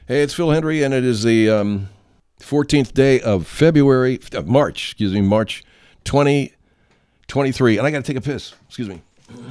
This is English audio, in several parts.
Hey, it's Phil Hendry, and it is the 14th day of March 2023. And I got to take a piss. Excuse me.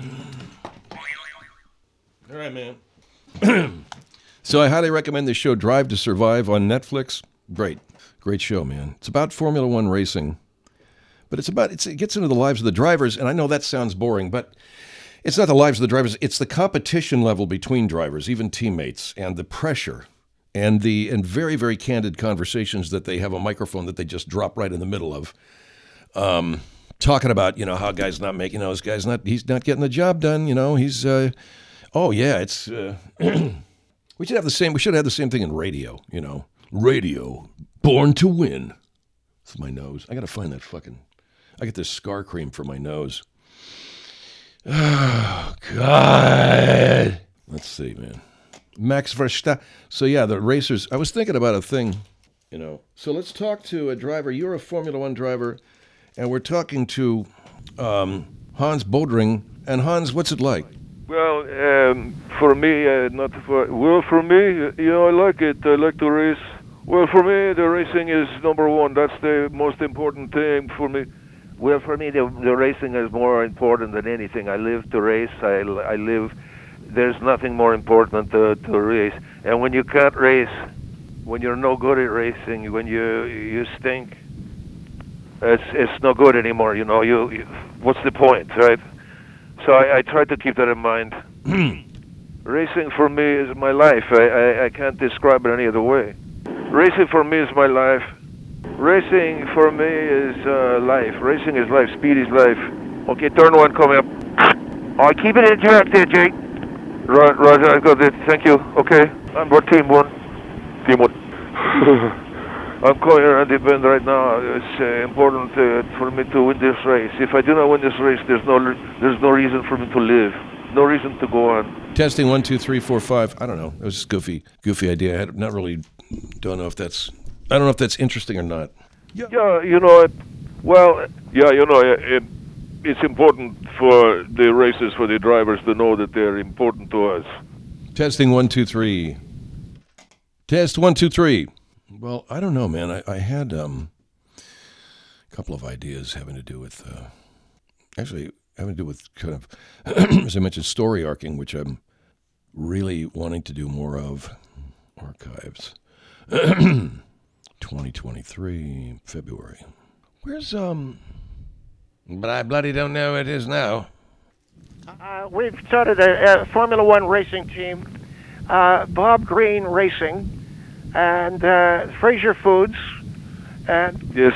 All right, man. So I highly recommend this show, Drive to Survive, on Netflix. Great show, man. It's about Formula One racing, but it gets into the lives of the drivers, and I know that sounds boring, but it's not the lives of the drivers. It's the competition level between drivers, even teammates, and the pressure, and very, very candid conversations that they have a microphone that they just drop right in the middle of, talking about, how a guy's not making, he's not getting the job done. It's. We should have the same thing in radio. Radio, born to win. It's my nose. I gotta find that I get this scar cream for my nose. Oh, God. Let's see, man. Max Verstappen. So, yeah, the racers. I was thinking about a thing, So let's talk to a driver. You're a Formula One driver, and we're talking to Hans Bodring. And, Hans, what's it like? Well, for me, I like it. I like to race. Well, for me, the racing is number one. That's the most important thing for me. Well, for me, the racing is more important than anything. I live to race. I live. There's nothing more important to race. And when you can't race, when you're no good at racing, when you stink, it's no good anymore. You what's the point, right? So I try to keep that in mind. Racing for me is my life. I can't describe it any other way. Racing for me is my life. Racing for me is life. Racing is life. Speed is life. Okay, turn one coming up. Oh, keep it interactive, Jake. Roger, I got it. Thank you. Okay, I'm for team one. Team one. I'm going around the bend right now. It's important for me to win this race. If I do not win this race, there's no reason for me to live. No reason to go on. Testing 1, 2, 3, 4, 5. I don't know. It was just goofy idea. I don't know if that's interesting or not. Yeah, it's important for the racers, for the drivers to know that they're important to us. Testing 1, 2, 3. Test 1, 2, 3. Well, I don't know, man. I had a couple of ideas having to do with kind of, as I mentioned, story arcing, which I'm really wanting to do more of. Archives. 2023, February. Where's, but I bloody don't know what it is now. We've started a Formula One racing team, Bob Green Racing, and Fraser Foods. And yes,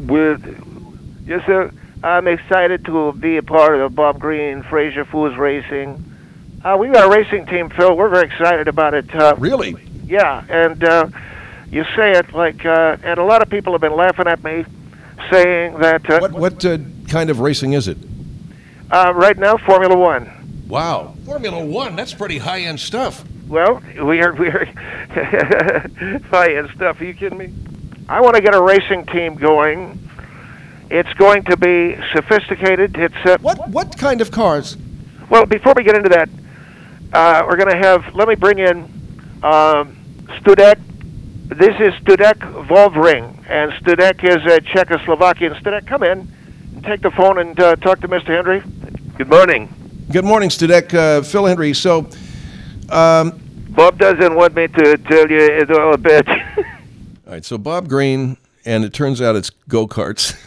sir. I'm excited to be a part of Bob Green Fraser Foods Racing. We've got a racing team, Phil. We're very excited about it. Really? Yeah, and you say it like, and a lot of people have been laughing at me, saying that. What kind of racing is it? Right now, Formula One. Wow, Formula One. That's pretty high-end stuff. Well, we are high-end stuff. Are you kidding me? I want to get a racing team going. It's going to be sophisticated. It's what kind of cars? Well, before we get into that, we're going to have. Let me bring in Studek. This is Studek Volvring, and Studek is a Czechoslovakian. Studek, come in and take the phone and talk to Mr. Hendry. Good morning. Good morning, Studek. Phil Hendry. So, Bob doesn't want me to tell you it all a bit. All right, so Bob Green, and it turns out it's go-karts.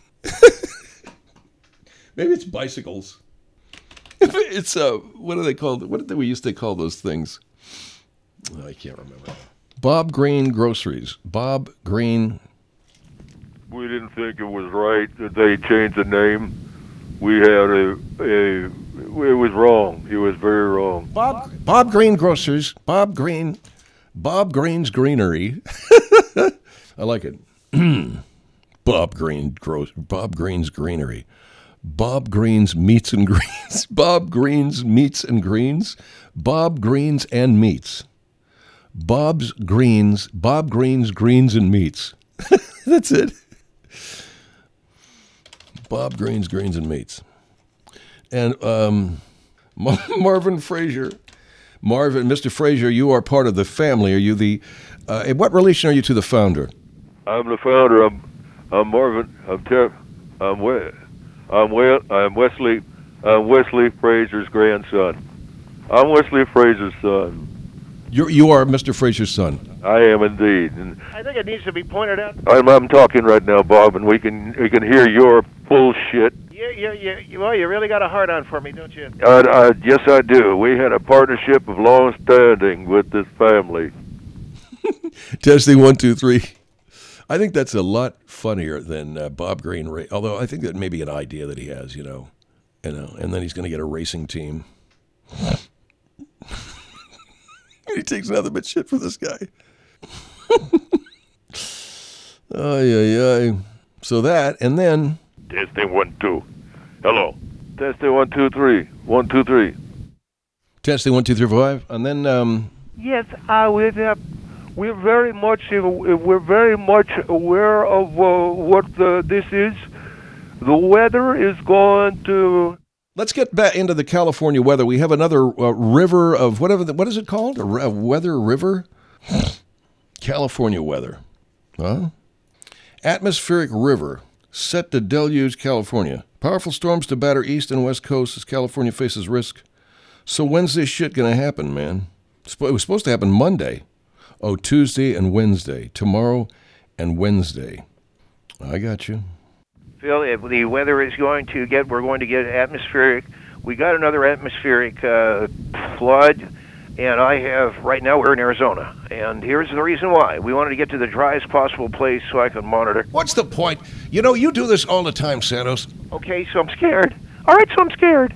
Maybe it's bicycles. It's, what are they called? What did we used to call those things? Oh, I can't remember. Bob Green Groceries. Bob Green. We didn't think it was right that they changed the name. We had it was wrong. It was very wrong. Bob Green Grocers. Bob Green's Greenery. I like it. Bob Green's Greenery. Bob Green's Meats and Greens. Bob Green's Meats and Greens. Bob Green's and Meats. Bob Green's Greens and Meats. That's it. Bob Green's Greens and Meats. And Marvin Fraser Marvin, Mr. Frazier, you are part of the family. Are you the? What relation are you to the founder? I'm the founder. I'm Marvin. I'm Wesley. I'm Wesley Frazier's grandson. I'm Wesley Frazier's son. You are Mr. Frazier's son. I am indeed. And I think it needs to be pointed out. I'm talking right now, Bob, and we can hear your bullshit. Well, you really got a hard on for me, don't you? Yes, I do. We had a partnership of long standing with this family. Testing 1, 2, 3. I think that's a lot funnier than Bob Green. Although I think that may be an idea that he has, and then he's going to get a racing team. He takes nothing but shit from this guy. Ay. So that, and then Testing 1, 2. Hello. Testing 1, 2, 3. 1, 2, 3. testing 1, 2, 3, 4, 5, and then Yes, we're very much aware of what this is. The weather is going to. let's get back into the California weather. We have another river of what is it called? A weather river? California weather. Huh? Atmospheric river set to deluge California. Powerful storms to batter east and west coasts as California faces risk. So when's this shit going to happen, man? It was supposed to happen Monday. Oh, Tuesday and Wednesday. Tomorrow and Wednesday. I got you. Phil, if the weather is we're going to get atmospheric. We got another atmospheric flood, and right now we're in Arizona. And here's the reason why. We wanted to get to the driest possible place so I can monitor. What's the point? You do this all the time, Santos. Okay, so I'm scared. All right, so I'm scared.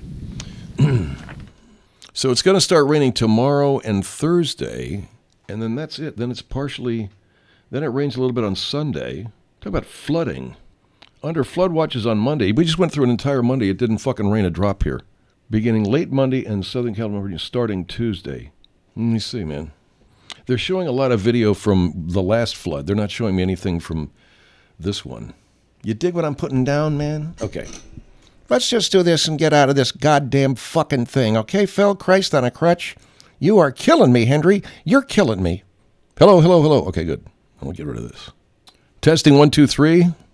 So it's going to start raining tomorrow and Thursday, and then that's it. Then it rains a little bit on Sunday. Talk about flooding. Under flood watches on Monday. We just went through an entire Monday. It didn't fucking rain a drop here. Beginning late Monday and Southern California starting Tuesday. Let me see, man. They're showing a lot of video from the last flood. They're not showing me anything from this one. You dig what I'm putting down, man? Okay. Let's just do this and get out of this goddamn fucking thing, okay, Phil? Christ on a crutch. You are killing me, Henry. You're killing me. Hello. Okay, good. I'll get rid of this. Testing 1, 2, 3.